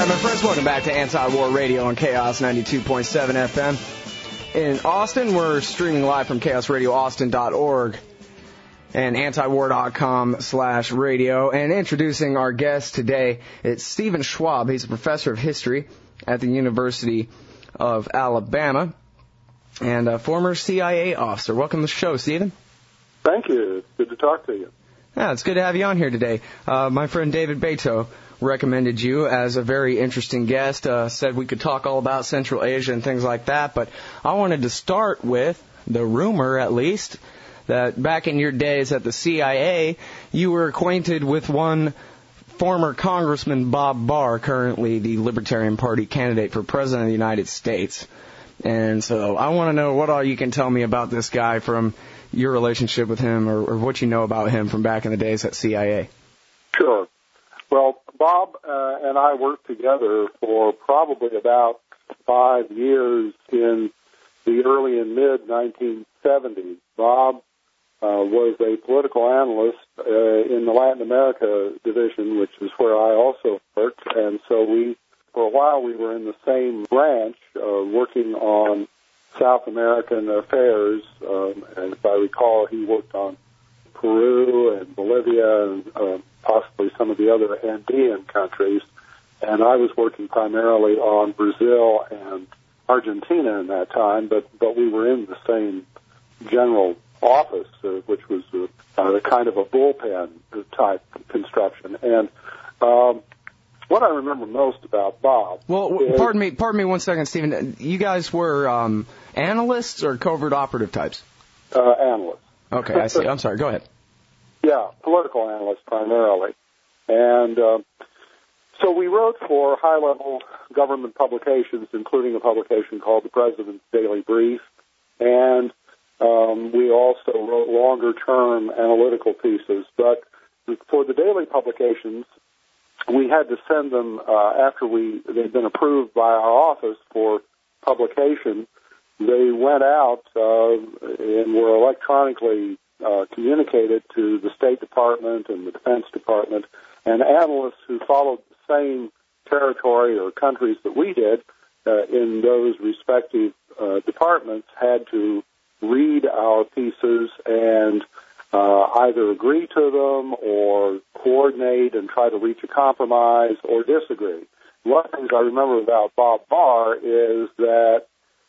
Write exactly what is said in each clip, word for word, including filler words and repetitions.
right, my friends, welcome back to Anti-War Radio on Chaos ninety-two point seven F M. In Austin, we're streaming live from chaos radio austin dot org and antiwar dot com slash radio. And introducing our guest today, it's Stephen Schwab. He's a professor of history at the University of Alabama and a former C I A officer. Welcome to the show, Stephen. Thank you. It's good to talk to you. Yeah, it's good to have you on here today. Uh, my friend David Beto recommended you as a very interesting guest, uh, said we could talk all about Central Asia and things like that, but I wanted to start with the rumor, at least, that back in your days at the C I A, you were acquainted with one former Congressman Bob Barr, currently the Libertarian Party candidate for President of the United States. And so I want to know what all you can tell me about this guy from your relationship with him, or, or what you know about him from back in the days at C I A. Sure. Well, Bob uh, and I worked together for probably about five years in the early and mid nineteen seventies. Bob uh, was a political analyst uh, in the Latin America division, which is where I also worked, and so we, for a while, we were in the same branch, uh, working on South American affairs. Um, and if I recall, he worked on Peru and Bolivia and uh, possibly some of the other Andean countries. And I was working primarily on Brazil and Argentina in that time, but, but we were in the same general office, uh, which was uh, uh, kind of a bullpen type construction. And um, what I remember most about Bob... Well, is, pardon me, pardon me one second, Stephen. You guys were um, analysts or covert operative types? Uh, analysts. Okay, I see. I'm sorry. Go ahead. Yeah, political analysts primarily. And uh, so we wrote for high-level government publications, including a publication called the President's Daily Brief. And um, we also wrote longer-term analytical pieces. But for the daily publications, we had to send them uh, after we they'd been approved by our office for publication. They went out uh, and were electronically uh, communicated to the State Department and the Defense Department, and analysts who followed the same territory or countries that we did uh, in those respective uh, departments had to read our pieces and uh, either agree to them or coordinate and try to reach a compromise or disagree. One of the things I remember about Bob Barr is that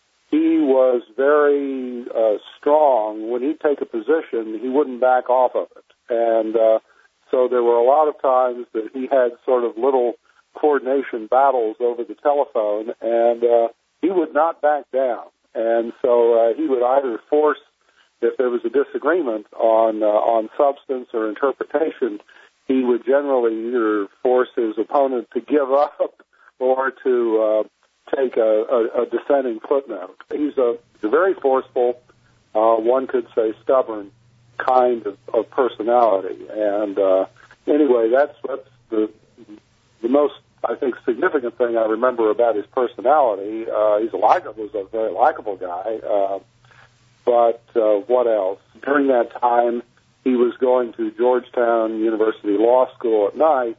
he was very uh, strong. When he'd take a position, he wouldn't back off of it. And uh, so there were a lot of times that he had sort of little coordination battles over the telephone, and uh, he would not back down. And so uh, he would either force, if there was a disagreement on uh, on substance or interpretation, he would generally either force his opponent to give up or to uh, take a, a, a dissenting footnote. He's a, a very forceful, uh, one could say stubborn kind of, of personality. And uh, anyway, that's, that's the the most, I think, significant thing I remember about his personality. Uh, he's a likable, was a very likable guy. Uh, but uh, what else? During that time, he was going to Georgetown University Law School at night,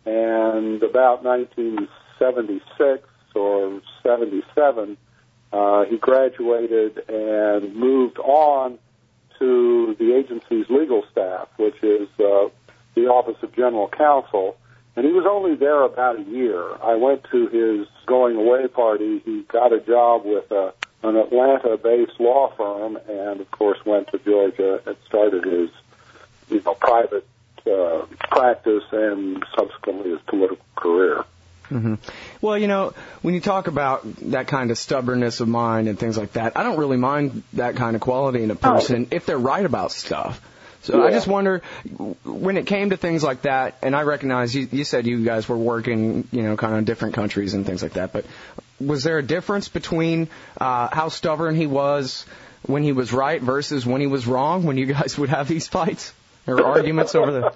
and about nineteen seventy-six or seventy-seven, uh, he graduated and moved on to the agency's legal staff, which is uh, the Office of General Counsel. And he was only there about a year. I went to his going-away party. He got a job with a, an Atlanta-based law firm and, of course, went to Georgia and started his you know, private uh, practice and subsequently his political career. Mm-hmm. Well, you know, when you talk about that kind of stubbornness of mind and things like that, I don't really mind that kind of quality in a person oh. if they're right about stuff. So yeah. I just wonder, when it came to things like that, and I recognize you, you said you guys were working, you know, kind of in different countries and things like that, but was there a difference between uh, how stubborn he was when he was right versus when he was wrong, when you guys would have these fights or arguments over the...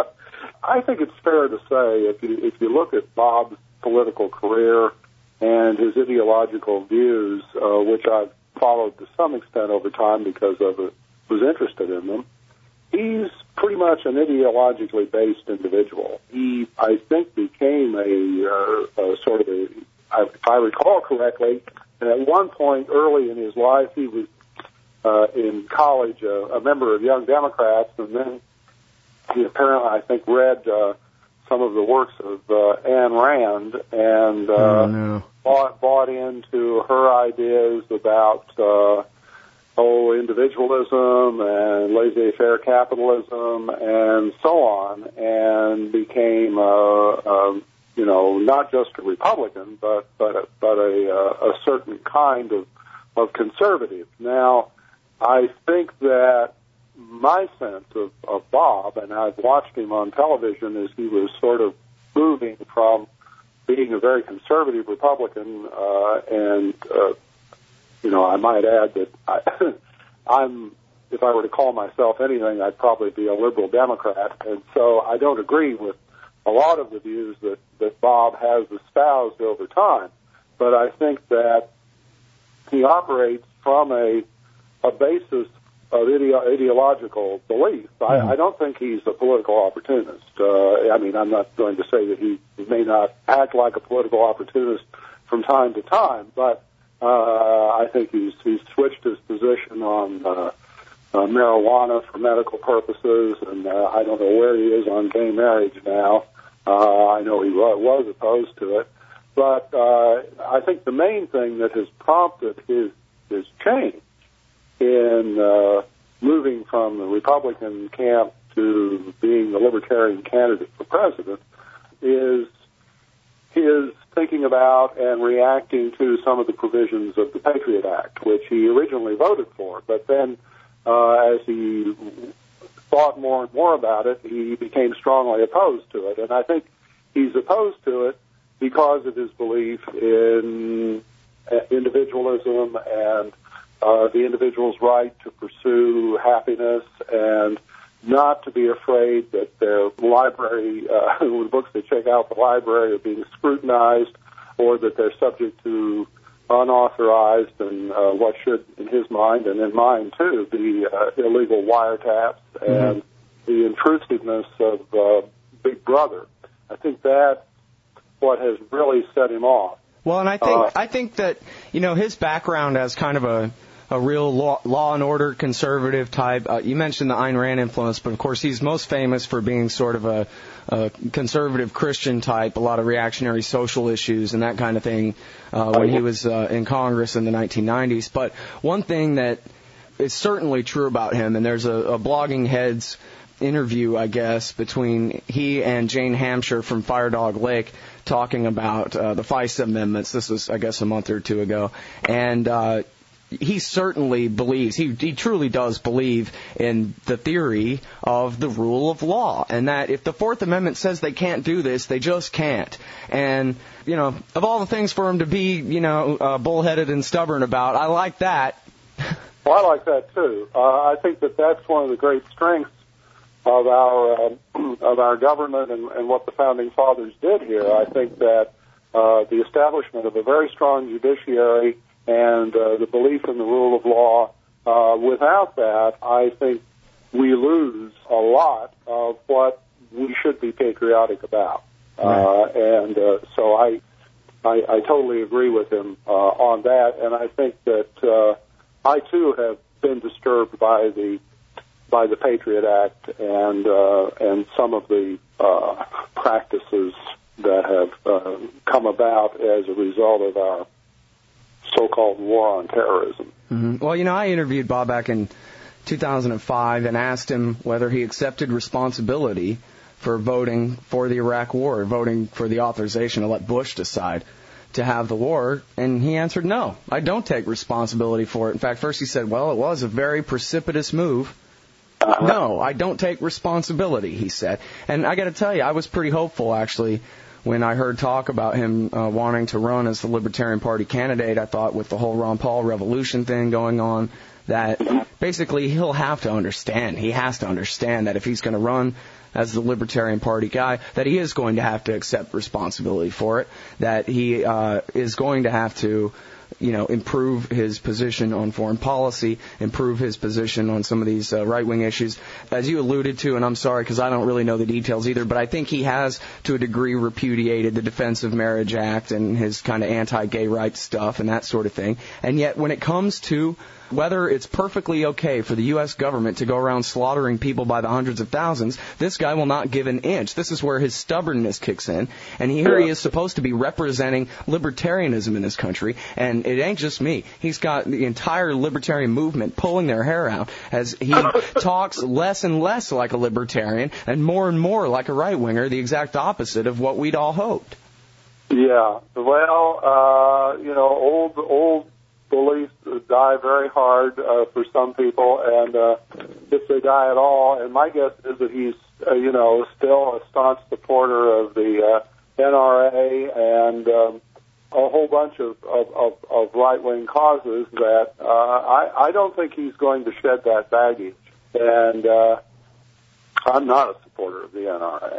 I think it's fair to say, if you if you look at Bob's political career and his ideological views, uh, which I've followed to some extent over time because I was interested in them, he's pretty much an ideologically based individual. He, I think, became a, uh, a sort of a, if I recall correctly, at one point early in his life, he was uh, in college uh, a member of Young Democrats, and then he apparently, I think, read uh, some of the works of uh, Ayn Rand and uh, oh, no. bought, bought into her ideas about uh, oh, individualism and laissez-faire capitalism and so on, and became, uh, uh, you know, not just a Republican, but but a, but a, uh, a certain kind of of conservative. Now, I think that my sense of, of Bob, and I've watched him on television, is he was sort of moving from being a very conservative Republican uh, and uh, You know, I might add that I, I'm, if I were to call myself anything, I'd probably be a liberal Democrat. And so I don't agree with a lot of the views that, that Bob has espoused over time. But I think that he operates from a, a basis of ideo- ideological belief. I, I don't think he's a political opportunist. Uh, I mean, I'm not going to say that he may not act like a political opportunist from time to time, but Uh, I think he's he's switched his position on uh, uh, marijuana for medical purposes, and uh, I don't know where he is on gay marriage now. Uh, I know he was, was opposed to it, but uh, I think the main thing that has prompted his his change in uh, moving from the Republican camp to being the Libertarian candidate for president is his thinking about and reacting to some of the provisions of the Patriot Act, which he originally voted for. But then, uh, as he thought more and more about it, he became strongly opposed to it. And I think he's opposed to it because of his belief in individualism and uh, the individual's right to pursue happiness and not to be afraid that their library, uh, the books they check out the library are being scrutinized, or that they're subject to unauthorized and uh, what should, in his mind and in mine too, be uh, illegal wiretaps and mm-hmm. the intrusiveness of uh, Big Brother. I think that's what has really set him off. Well, and I think uh, I think that you know his background as kind of a a real law, law and order conservative type. Uh, you mentioned the Ayn Rand influence, but of course he's most famous for being sort of a, a conservative Christian type, a lot of reactionary social issues and that kind of thing uh, when he was uh, in Congress in the nineteen nineties. But one thing that is certainly true about him, and there's a, a Blogging Heads interview, I guess, between he and Jane Hampshire from Fire Dog Lake talking about uh, the FISA amendments. This was, I guess, a month or two ago. And uh he certainly believes, he, he truly does believe in the theory of the rule of law, and that if the Fourth Amendment says they can't do this, they just can't. And, you know, of all the things for him to be, you know, uh, bullheaded and stubborn about, I like that. Well, I like that, too. Uh, I think that that's one of the great strengths of our uh, of our government and, and what the Founding Fathers did here. I think that uh, the establishment of a very strong judiciary and uh, the belief in the rule of law, uh, without that, I think we lose a lot of what we should be patriotic about. Right. Uh, and uh, so I, I I totally agree with him uh, on that, and I think that uh, I too have been disturbed by the by the Patriot Act and uh, and some of the uh, practices that have uh, come about as a result of our so-called war on terrorism. Mm-hmm. Well, you know, I interviewed Bob back in two thousand five and asked him whether he accepted responsibility for voting for the Iraq War, voting for the authorization to let Bush decide to have the war, and he answered, no, I don't take responsibility for it. In fact, first he said, well, it was a very precipitous move. Uh-huh. No, I don't take responsibility, he said. And I got to tell you, I was pretty hopeful, actually, when I heard talk about him uh, wanting to run as the Libertarian Party candidate. I thought with the whole Ron Paul revolution thing going on, that basically he'll have to understand, he has to understand that if he's going to run as the Libertarian Party guy, that he is going to have to accept responsibility for it, that he uh, is going to have to, you know, improve his position on foreign policy, improve his position on some of these uh, right-wing issues. As you alluded to, and I'm sorry because I don't really know the details either, but I think he has, to a degree, repudiated the Defense of Marriage Act and his kind of anti-gay rights stuff and that sort of thing. And yet, when it comes to whether it's perfectly okay for the U S government to go around slaughtering people by the hundreds of thousands, this guy will not give an inch. This is where his stubbornness kicks in. And here he is supposed to be representing libertarianism in this country. And it ain't just me. He's got the entire libertarian movement pulling their hair out as he talks less and less like a libertarian and more and more like a right-winger, the exact opposite of what we'd all hoped. Yeah. Well, uh, you know, old, old beliefs die very hard uh, for some people, and uh, if they die at all, and my guess is that he's, uh, you know, still a staunch supporter of the uh, N R A and um, a whole bunch of, of, of, of right-wing causes that uh, I, I don't think he's going to shed that baggage. And uh, I'm not a supporter of the N R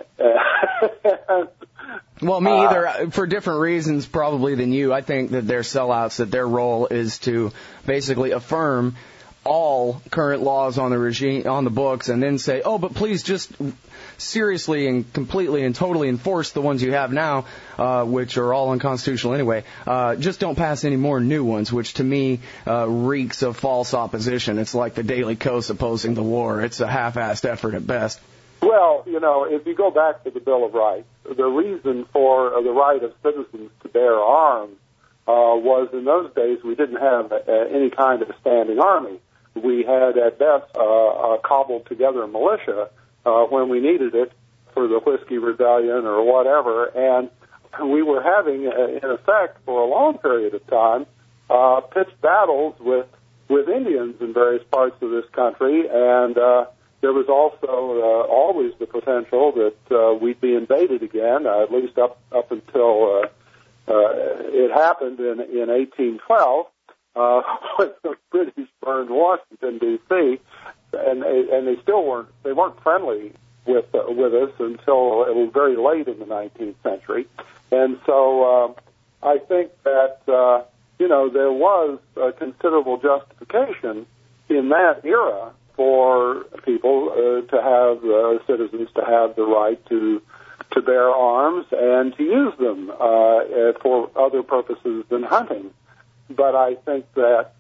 A. Well, me either, for different reasons probably than you. I think that they're sellouts, that their role is to basically affirm all current laws on the regime, on the books, and then say, oh, but please just seriously and completely and totally enforce the ones you have now, uh, which are all unconstitutional anyway. Uh, just don't pass any more new ones, which to me uh, reeks of false opposition. It's like the Daily Kos opposing the war. It's a half-assed effort at best. Well, you know, if you go back to the Bill of Rights, the reason for uh, the right of citizens to bear arms uh, was in those days we didn't have uh, any kind of a standing army. We had at best uh, a cobbled together militia uh, when we needed it for the Whiskey Rebellion or whatever, and we were having, uh, in effect, for a long period of time, uh, pitched battles with, with Indians in various parts of this country, and uh, there was also uh, always the potential that uh, we'd be invaded again, uh, at least up up until uh, uh, it happened in, in eighteen twelve, uh, when the British burned Washington, D C, and and they still weren't they weren't friendly with uh, with us until it was very late in the nineteenth century, and so uh, I think that uh, you know there was a considerable justification in that era for people uh, to have, uh, citizens to have the right to to bear arms and to use them uh, for other purposes than hunting. But I think that,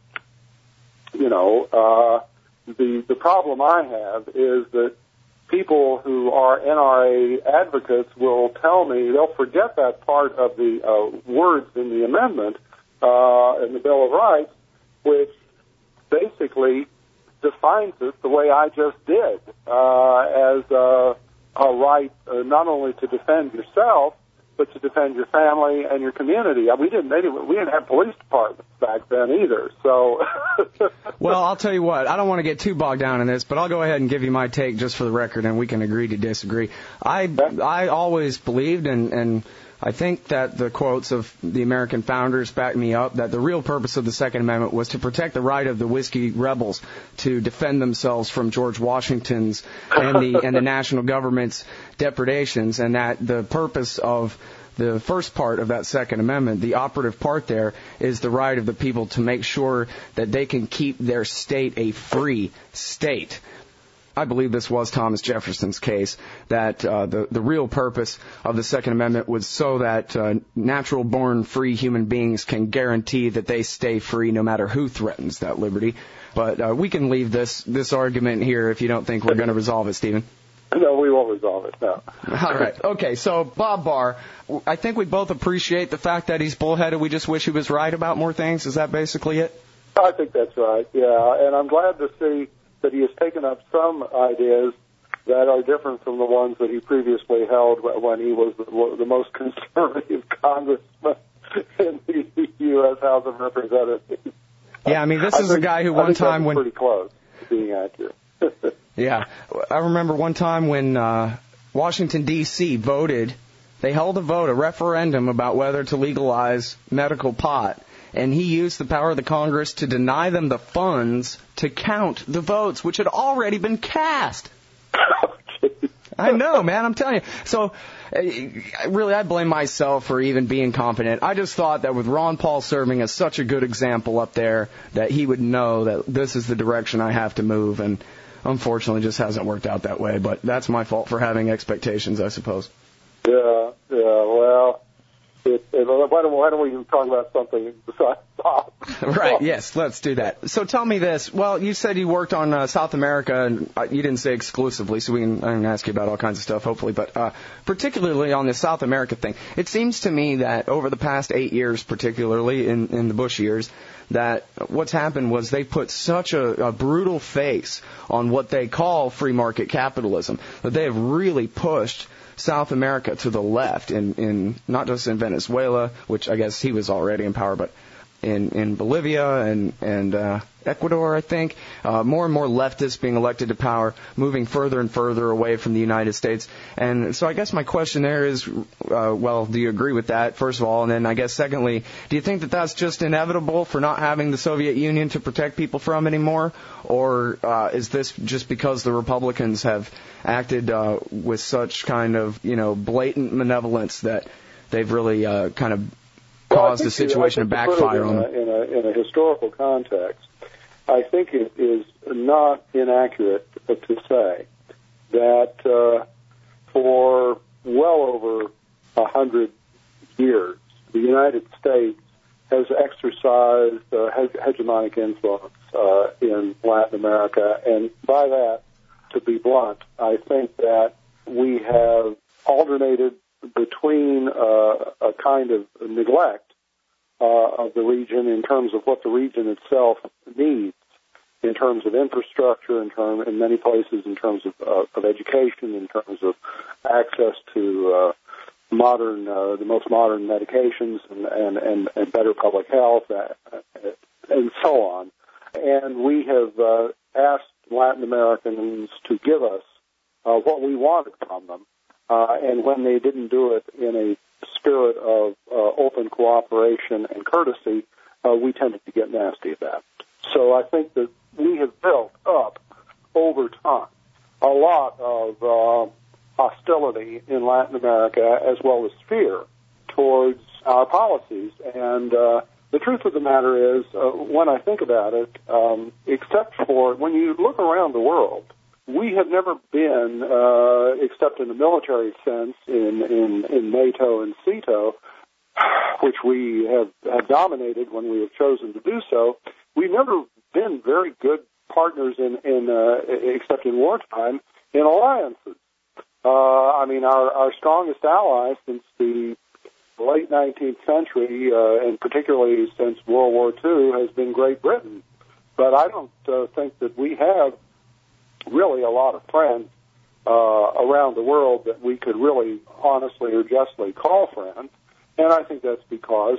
you know, uh, the the problem I have is that people who are N R A advocates will tell me, they'll forget that part of the uh, words in the amendment, uh, in the Bill of Rights, which basically defines it the way I just did, uh, as uh, a right uh, not only to defend yourself, but to defend your family and your community. We didn't they didn't, we didn't have police departments back then either. So, well, I'll tell you what. I don't want to get too bogged down in this, but I'll go ahead and give you my take just for the record, and we can agree to disagree. I I always believed, and and I think that the quotes of the American founders back me up, that the real purpose of the Second Amendment was to protect the right of the whiskey rebels to defend themselves from George Washington's and the and the national government's depredations, and that the purpose of the first part of that Second Amendment, the operative part there, is the right of the people to make sure that they can keep their state a free state. I believe this was Thomas Jefferson's case, that uh, the, the real purpose of the Second Amendment was so that uh, natural-born free human beings can guarantee that they stay free no matter who threatens that liberty. But uh, we can leave this, this argument here if you don't think we're going to resolve it, Stephen. No, we won't resolve it, no. All right. Okay, so Bob Barr, I think we both appreciate the fact that he's bullheaded. We just wish he was right about more things. Is that basically it? I think that's right, yeah. And I'm glad to see that he has taken up some ideas that are different from the ones that he previously held when he was the, the most conservative congressman in the U S House of Representatives. Yeah, I mean, this I is think, a guy who one time when... pretty close to being accurate. Yeah. I remember one time when uh, Washington, D C voted, they held a vote, a referendum about whether to legalize medical pot. And he used the power of the Congress to deny them the funds to count the votes, which had already been cast. I know, man. I'm telling you. So, uh, really, I blame myself for even being competent. I just thought that with Ron Paul serving as such a good example up there, that he would know that this is the direction I have to move, and unfortunately, just hasn't worked out that way. But that's my fault for having expectations, I suppose. Yeah, yeah. Well, it, it, why don't why don't we talk about something besides pop? Right. Yes. Let's do that. So tell me this. Well, you said you worked on uh, South America, and uh, you didn't say exclusively, so we can I can ask you about all kinds of stuff, hopefully. But uh, particularly on the South America thing, it seems to me that over the past eight years, particularly in in the Bush years, that what's happened was they put such a, a brutal face on what they call free market capitalism that they have really pushed South America to the left, in, in not just in Venezuela, which I guess he was already in power, but in, in Bolivia and, and uh, Ecuador, I think. Uh, more and more leftists being elected to power, moving further and further away from the United States. And so I guess my question there is, uh, well, do you agree with that, first of all? And then I guess secondly, do you think that that's just inevitable for not having the Soviet Union to protect people from anymore? Or uh, is this just because the Republicans have acted uh, with such kind of, you know, blatant malevolence that they've really uh, kind of caused well, the situation to backfire on them? In a, in a historical context, I think it is not inaccurate to say that uh, for well over a hundred years, the United States has exercised uh, hegemonic influence uh, in Latin America, and by that, to be blunt, I think that we have alternated between uh, a kind of neglect uh, of the region in terms of what the region itself needs, in terms of infrastructure, in term in many places, in terms of, uh, of education, in terms of access to uh, modern, uh, the most modern medications, and, and, and, and better public health, uh, and so on. And we have uh, asked Latin Americans to give us uh, what we wanted from them. Uh, and when they didn't do it in a spirit of uh, open cooperation and courtesy, uh, we tended to get nasty about it. So I think that we have built up, over time, a lot of uh, hostility in Latin America as well as fear towards our policies. And uh, the truth of the matter is, uh, when I think about it, um, except for when you look around the world, we have never been, uh, except in the military sense, in, in, in NATO and SEATO, which we have, have dominated when we have chosen to do so. We've never been very good partners in, in uh, except in wartime, in alliances. Uh, I mean, our, our strongest ally since the late nineteenth century, uh, and particularly since World War Two, has been Great Britain. But I don't uh, think that we have really a lot of friends uh, around the world that we could really honestly or justly call friends. And I think that's because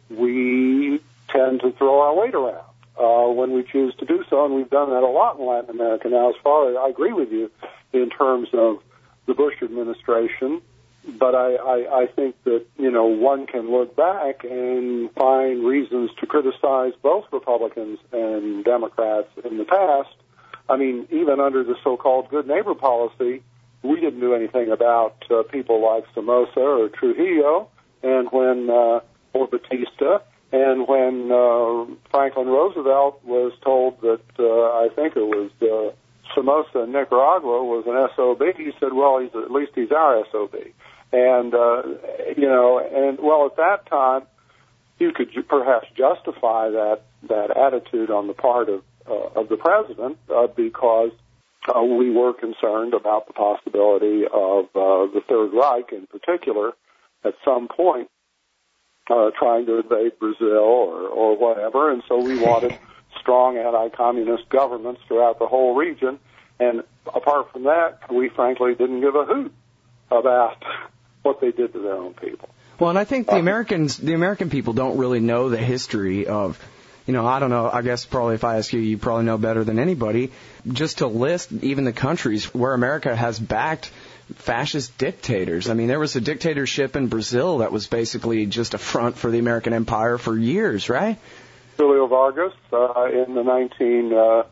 we tend to throw our weight around uh, when we choose to do so, and we've done that a lot in Latin America now. As far as I agree with you in terms of the Bush administration, but I, I, I think that, you know, one can look back and find reasons to criticize both Republicans and Democrats in the past. I mean, even under the so-called good neighbor policy, we didn't do anything about uh, people like Somoza or Trujillo, and when uh, or Batista, and when uh, Franklin Roosevelt was told that uh, I think it was uh, Somoza in Nicaragua was an S O B, he said, "Well, he's at least he's our S O B," and uh, you know, and well, at that time, you could ju- perhaps justify that that attitude on the part of Uh, of the president uh, because uh, we were concerned about the possibility of uh, the Third Reich in particular at some point uh, trying to invade Brazil or, or whatever, and so we wanted strong anti-communist governments throughout the whole region, and apart from that, we frankly didn't give a hoot about what they did to their own people. Well, and I think the Americans, the American people don't really know the history of, you know, I don't know, I guess probably if I ask you, you probably know better than anybody, just to list even the countries where America has backed fascist dictators. I mean, there was a dictatorship in Brazil that was basically just a front for the American empire for years, right? Julio Vargas uh, in the nineteen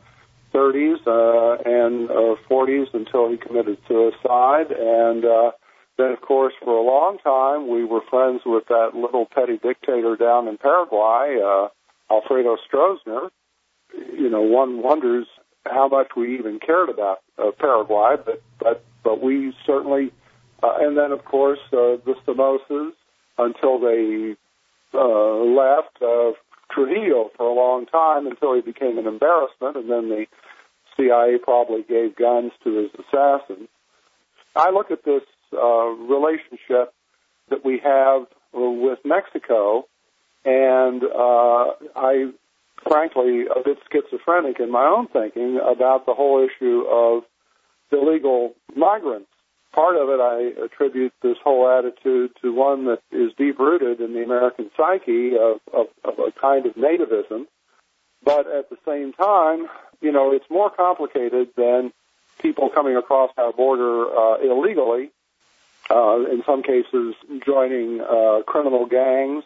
thirties uh, and uh, forties until he committed suicide. And uh, then, of course, for a long time, we were friends with that little petty dictator down in Paraguay, uh, Alfredo Stroessner. You know, one wonders how much we even cared about uh, Paraguay, but, but, but we certainly, uh, and then, of course, uh, the Somozas until they uh, left, uh, Trujillo for a long time until he became an embarrassment, and then the C I A probably gave guns to his assassins. I look at this uh, relationship that we have with Mexico, and uh, I, frankly, a bit schizophrenic in my own thinking about the whole issue of illegal migrants. Part of it I attribute this whole attitude to one that is deep-rooted in the American psyche of, of, of a kind of nativism. But at the same time, you know, it's more complicated than people coming across our border uh, illegally, uh, in some cases joining uh, criminal gangs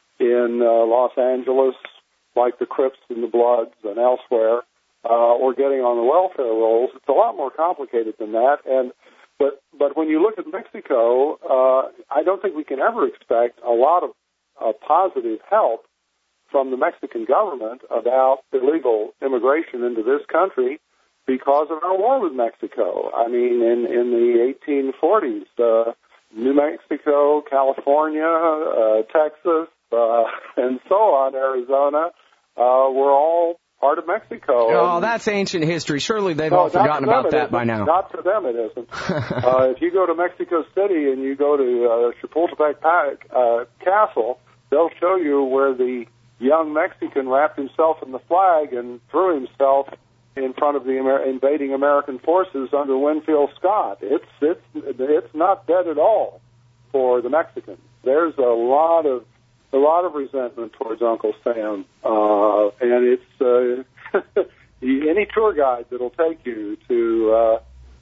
in uh, Los Angeles, like the Crips and the Bloods and elsewhere, uh, or getting on the welfare rolls. It's a lot more complicated than that. And But but when you look at Mexico, uh, I don't think we can ever expect a lot of uh, positive help from the Mexican government about illegal immigration into this country because of our war with Mexico. I mean, in, in the eighteen forties, uh, New Mexico, California, uh, Texas, uh, and so on, Arizona, uh, were all part of Mexico. Oh, that's ancient history. Surely they've no, all forgotten for about that isn't. by now. Not for them, it isn't. uh, if you go to Mexico City and you go to uh, Chapultepec uh, Castle, they'll show you where the young Mexican wrapped himself in the flag and threw himself in front of the Amer- invading American forces under Winfield Scott. It's it's it's not dead at all for the Mexicans. There's a lot of a lot of resentment towards Uncle Sam, uh, and it's uh, any tour guide that'll take you to uh,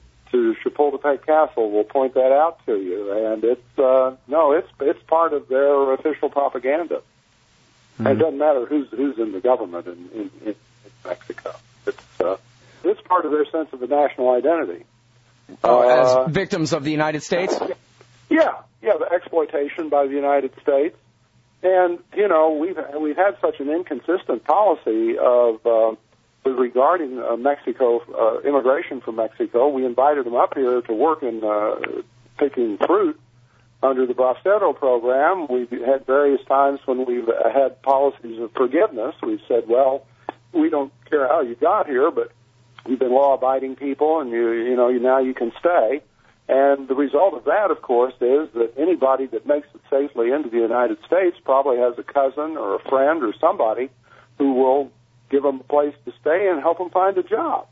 to Chapultepec Castle will point that out to you, and it's uh, no, it's it's part of their official propaganda. Mm-hmm. It doesn't matter who's who's in the government in, in, in Mexico. It's uh, it's part of their sense of the national identity. Oh, uh, as victims of the United States? Yeah, yeah, the exploitation by the United States. And, you know, we've we've had such an inconsistent policy of uh, regarding uh, Mexico, uh, immigration from Mexico. We invited them up here to work in uh, picking fruit under the Bracero program. We've had various times when we've had policies of forgiveness. We've said, well, we don't care how you got here, but you've been law-abiding people, and you you know you, now you can stay. And the result of that, of course, is that anybody that makes it safely into the United States probably has a cousin or a friend or somebody who will give them a place to stay and help them find a job.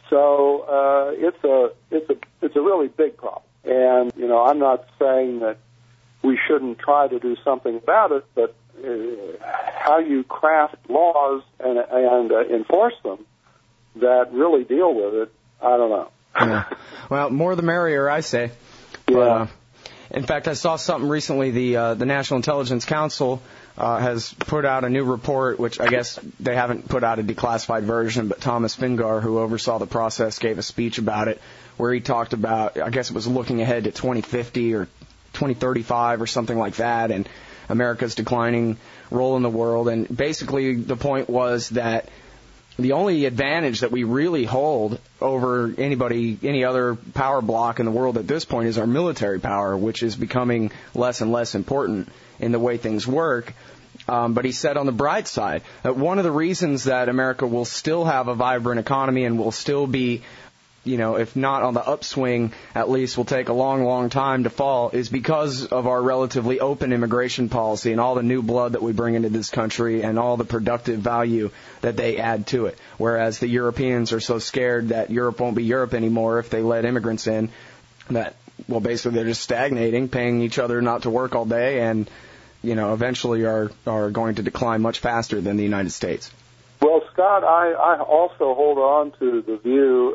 So uh, it's a it's a it's a really big problem. And you know, I'm not saying that we shouldn't try to do something about it, but uh, how you craft laws and and uh, enforce them that really deal with it, I don't know. Yeah. Well, more the merrier, I say. Yeah. But, uh, in fact, I saw something recently. The uh, the National Intelligence Council uh, has put out a new report, which I guess they haven't put out a declassified version, but Thomas Fingar, who oversaw the process, gave a speech about it, where he talked about, I guess it was looking ahead to twenty fifty or twenty thirty-five or something like that, and America's declining role in the world. And basically the point was that the only advantage that we really hold over anybody, any other power block in the world at this point is our military power, which is becoming less and less important in the way things work. Um, but he said on the bright side that one of the reasons that America will still have a vibrant economy and will still be, you know, if not on the upswing, at least will take a long, long time to fall, is because of our relatively open immigration policy and all the new blood that we bring into this country and all the productive value that they add to it. Whereas the Europeans are so scared that Europe won't be Europe anymore if they let immigrants in, that, well, basically they're just stagnating, paying each other not to work all day, and, you know, eventually are, are going to decline much faster than the United States. Well, Scott, I, I also hold on to the view,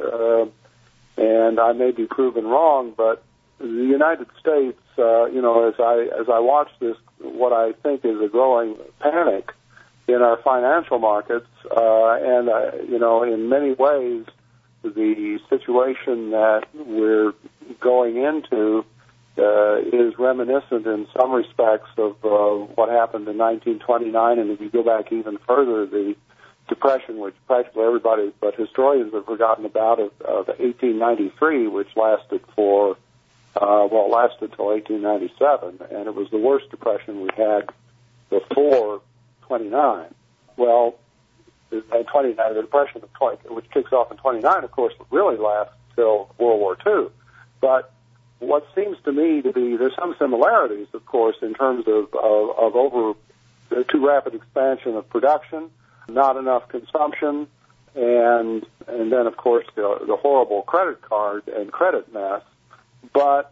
uh, and I may be proven wrong, but the United States, uh, you know, as I as I watch this, what I think is a growing panic in our financial markets, uh, and, uh, you know, in many ways, the situation that we're going into uh, is reminiscent in some respects of uh, what happened in nineteen twenty-nine, and if you go back even further, the Depression, which practically everybody but historians have forgotten about, of, of eighteen ninety-three, which lasted for, uh, well, lasted till eighteen ninety-seven, and it was the worst depression we had before twenty-nine. Well, the twenty-nine, the depression of twenty, which kicks off in twenty-nine, of course, really lasts till World War Two. But what seems to me to be, there's some similarities, of course, in terms of, of, of over too rapid expansion of production, not enough consumption, and and then, of course, the, the horrible credit card and credit mess. But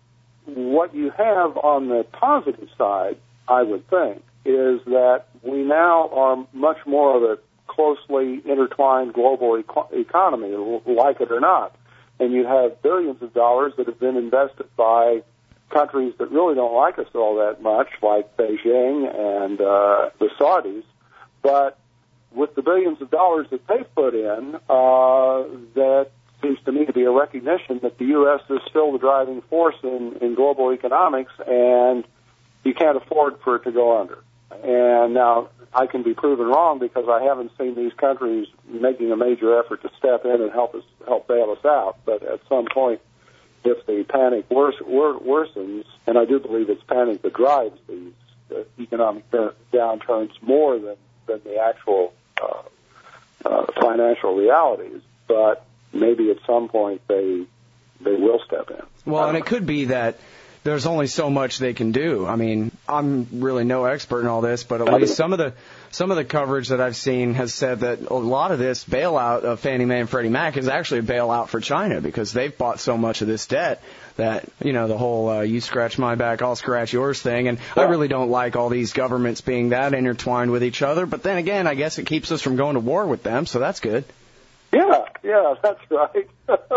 what you have on the positive side, I would think, is that we now are much more of a closely intertwined global eco- economy, like it or not. And you have billions of dollars that have been invested by countries that really don't like us all that much, like Beijing and uh, the Saudis. But with the billions of dollars that they've put in, uh, that seems to me to be a recognition that the U S is still the driving force in, in global economics, and you can't afford for it to go under. And now I can be proven wrong because I haven't seen these countries making a major effort to step in and help us, help bail us out. But at some point, if the panic wors- wor- worsens, and I do believe it's panic that drives these uh, economic downturns more than, than the actual uh, uh, financial realities, but maybe at some point they they will step in. Well, and it could be that there's only so much they can do. I mean, I'm really no expert in all this, but at least some of the some of the coverage that I've seen has said that a lot of this bailout of Fannie Mae and Freddie Mac is actually a bailout for China because they've bought so much of this debt that, you know, the whole uh, you scratch my back, I'll scratch yours thing. And I really don't like all these governments being that intertwined with each other. But then again, I guess it keeps us from going to war with them, so that's good. Yeah, yeah, that's right.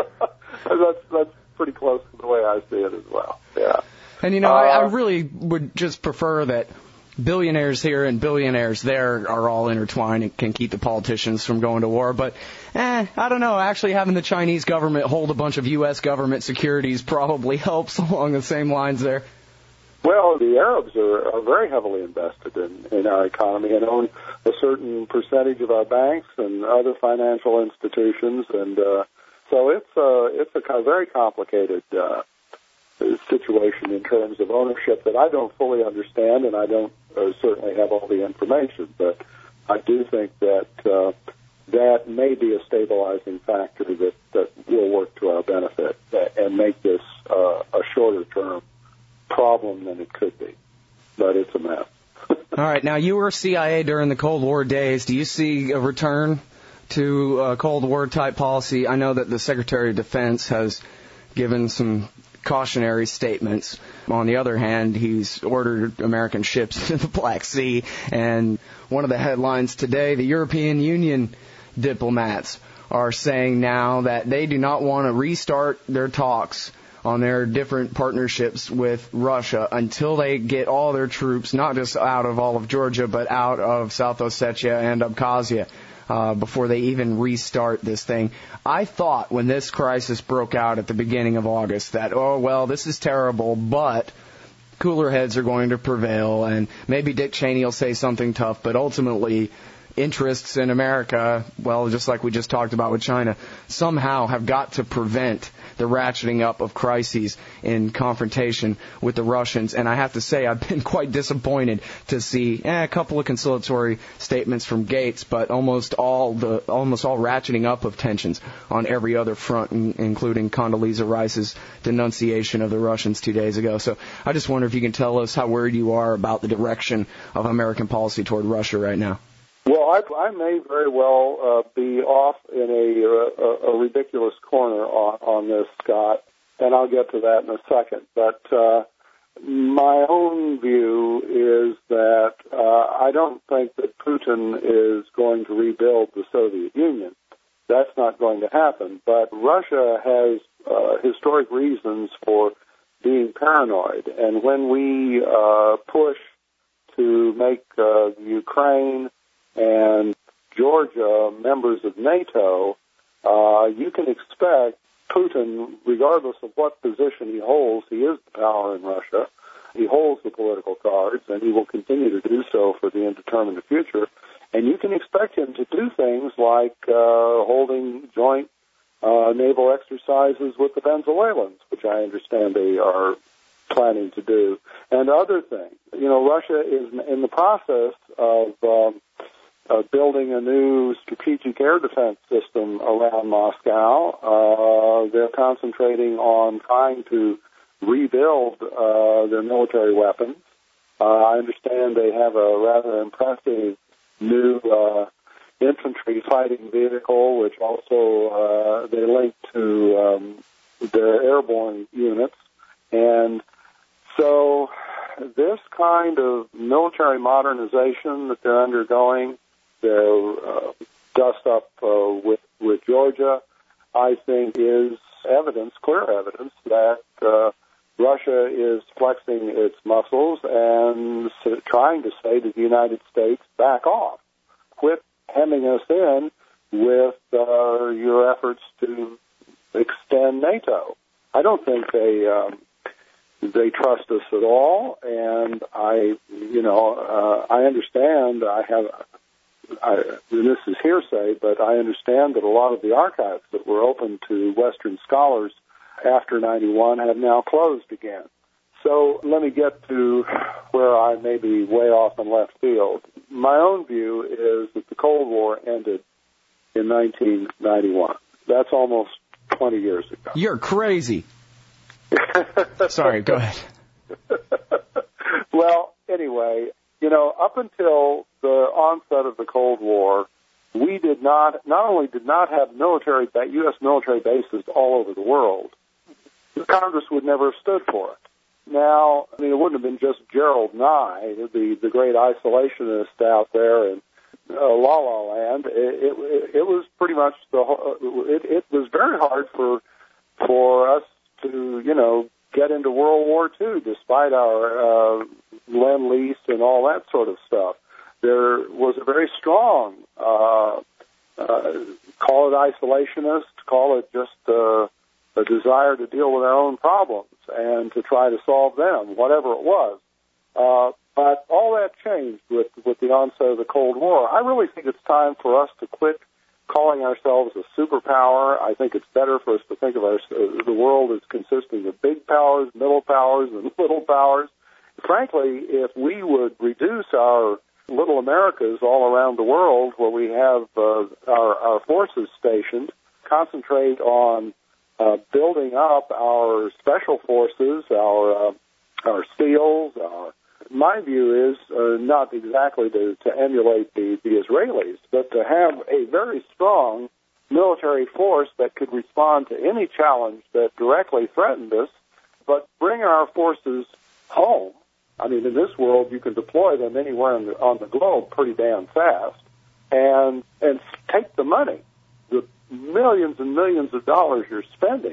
that's that's pretty close to the way I see it as well. Yeah. And, you know, uh, I, I really would just prefer that billionaires here and billionaires there are all intertwined and can keep the politicians from going to war. But, eh, I don't know. Actually, having the Chinese government hold a bunch of U S government securities probably helps along the same lines there. Well, the Arabs are, are very heavily invested in, in our economy and own a certain percentage of our banks and other financial institutions. And uh, so it's, uh, it's a kind of very complicated uh situation in terms of ownership that I don't fully understand, and I don't uh, certainly have all the information, but I do think that uh, that may be a stabilizing factor that, that will work to our benefit and make this uh, a shorter-term problem than it could be. But it's a mess. All right. Now, you were C I A during the Cold War days. Do you see a return to uh, Cold War-type policy? I know that the Secretary of Defense has given some cautionary statements. On the other hand, he's ordered American ships to the Black Sea, and one of the headlines today, the European Union diplomats are saying now that they do not want to restart their talks on their different partnerships with Russia until they get all their troops, not just out of all of Georgia, but out of South Ossetia and Abkhazia. Uh, before they even restart this thing. I thought when this crisis broke out at the beginning of August that, oh, well, this is terrible, but cooler heads are going to prevail, and maybe Dick Cheney will say something tough, but ultimately interests in America, well, just like we just talked about with China, somehow have got to prevent the ratcheting up of crises in confrontation with the Russians. And I have to say, I've been quite disappointed to see eh, a couple of conciliatory statements from Gates, but almost all the almost all ratcheting up of tensions on every other front, including Condoleezza Rice's denunciation of the Russians two days ago. So I just wonder if you can tell us how worried you are about the direction of American policy toward Russia right now. Well, I, I may very well uh, be off in a, a, a ridiculous corner on, on this, Scott, and I'll get to that in a second. But uh, my own view is that uh, I don't think that Putin is going to rebuild the Soviet Union. That's not going to happen. But Russia has uh, historic reasons for being paranoid, and when we uh, push to make uh, Ukraine and Georgia members of NATO, uh, you can expect Putin, regardless of what position he holds, he is the power in Russia. He holds the political cards, and he will continue to do so for the indeterminate future. And you can expect him to do things like uh, holding joint uh, naval exercises with the Venezuelans, which I understand they are planning to do, and other things. You know, Russia is in the process of um, uh, building a new strategic air defense system around Moscow. Uh, they're concentrating on trying to rebuild uh, their military weapons. Uh, I understand they have a rather impressive new uh, infantry fighting vehicle, which also uh, they link to um, their airborne units. And so this kind of military modernization that they're undergoing, their uh, dust up uh, with, with Georgia, I think is evidence, clear evidence, that uh, Russia is flexing its muscles and trying to say to the United States, back off. Quit hemming us in with uh, your efforts to extend NATO. I don't think they um, they trust us at all, and I, you know, uh, I understand. I have, I, and this is hearsay, but I understand that a lot of the archives that were open to Western scholars after ninety-one have now closed again. So let me get to where I may be way off in left field. My own view is that the Cold War ended in nineteen ninety-one. That's almost twenty years ago. You're crazy. Sorry, go ahead. Well, anyway, you know, up until the onset of the Cold War, we did not, not only did not have military, U S military bases all over the world, Congress would never have stood for it. Now, I mean, it wouldn't have been just Gerald Nye, the the great isolationist out there in uh, La La Land. It, it, it was pretty much the whole, it, it was very hard for for us to, you know, get into World War Two, despite our uh, Lend-Lease and all that sort of stuff. There was a very strong, uh, uh, call it isolationist, call it just uh, a desire to deal with our own problems and to try to solve them, whatever it was. Uh, but all that changed with, with the onset of the Cold War. I really think it's time for us to quit calling ourselves a superpower. I think it's better for us to think of our, uh, the world as consisting of big powers, middle powers, and little powers. Frankly, if we would reduce our little Americas all around the world where we have uh, our, our forces stationed, concentrate on uh, building up our special forces, our uh, our SEALs, our my view is uh, not exactly to, to emulate the, the Israelis, but to have a very strong military force that could respond to any challenge that directly threatened us, but bring our forces home. I mean, in this world, you can deploy them anywhere in the, on the globe pretty damn fast, and and take the money, the millions and millions of dollars you're spending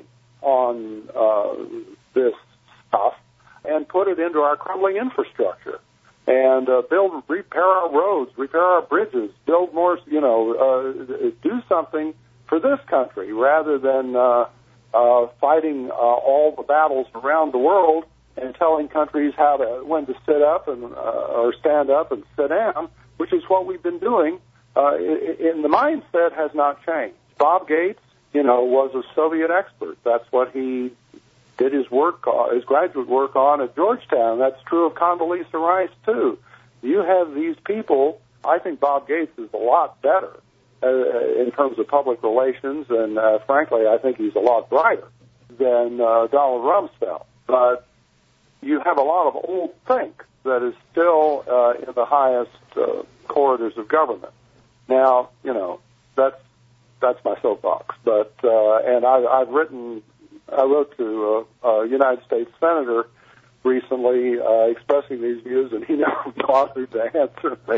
on uh, this stuff, and put it into our crumbling infrastructure, and uh, build, repair our roads, repair our bridges, build more, you know, uh, do something for this country rather than uh, uh, fighting uh, all the battles around the world and telling countries how to, when to sit up and uh, or stand up and sit down, which is what we've been doing. Uh, in the mindset has not changed. Bob Gates, you know, was a Soviet expert. That's what he did his work, his graduate work on at Georgetown. That's true of Condoleezza Rice, too. You have these people. I think Bob Gates is a lot better uh, in terms of public relations, and uh, frankly, I think he's a lot brighter than uh, Donald Rumsfeld. But you have a lot of old think that is still uh, in the highest uh, corridors of government. Now, you know, that's that's my soapbox. But uh, and I, I've written. I wrote to a, a United States senator recently uh, expressing these views, and he never bothered to answer me.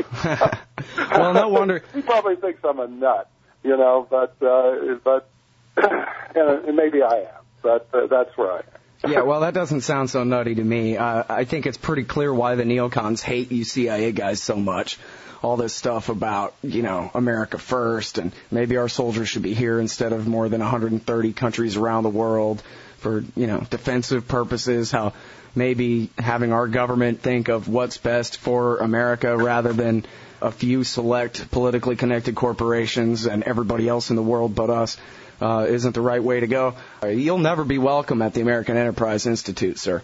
Well, no wonder. He probably thinks I'm a nut, you know, but uh, but and maybe I am, but uh, that's where I am. Yeah, well, that doesn't sound so nutty to me. Uh, I think it's pretty clear why the neocons hate you C I A guys so much. All this stuff about, you know, America first, and maybe our soldiers should be here instead of more than one hundred thirty countries around the world for, you know, defensive purposes, how maybe having our government think of what's best for America rather than a few select politically connected corporations and everybody else in the world but us uh, isn't the right way to go. Uh, you'll never be welcome at the American Enterprise Institute, sir.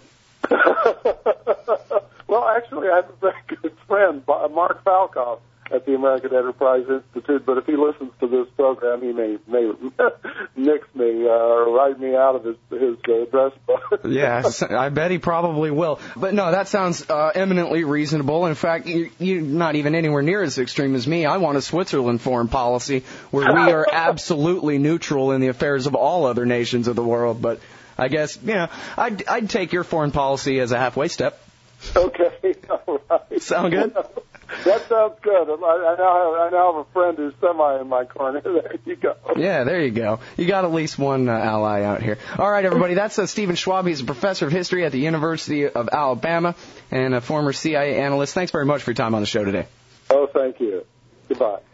Well, actually, I have a very good friend, Mark Falkoff, at the American Enterprise Institute, but if he listens to this program, he may may nix me uh, or write me out of his, his uh, address book. Yeah, I bet he probably will. But no, that sounds uh, eminently reasonable. In fact, you, you're not even anywhere near as extreme as me. I want a Switzerland foreign policy where we are absolutely neutral in the affairs of all other nations of the world. But I guess, you know, I'd, I'd take your foreign policy as a halfway step. Okay, all right. Sound good? That sounds good. I, I now have I now have a friend who's semi in my corner. There you go. Yeah, there you go. You got at least one uh, ally out here. All right, everybody. That's uh, Stephen Schwab. He's a professor of history at the University of Alabama and a former C I A analyst. Thanks very much for your time on the show today. Oh, thank you. Goodbye.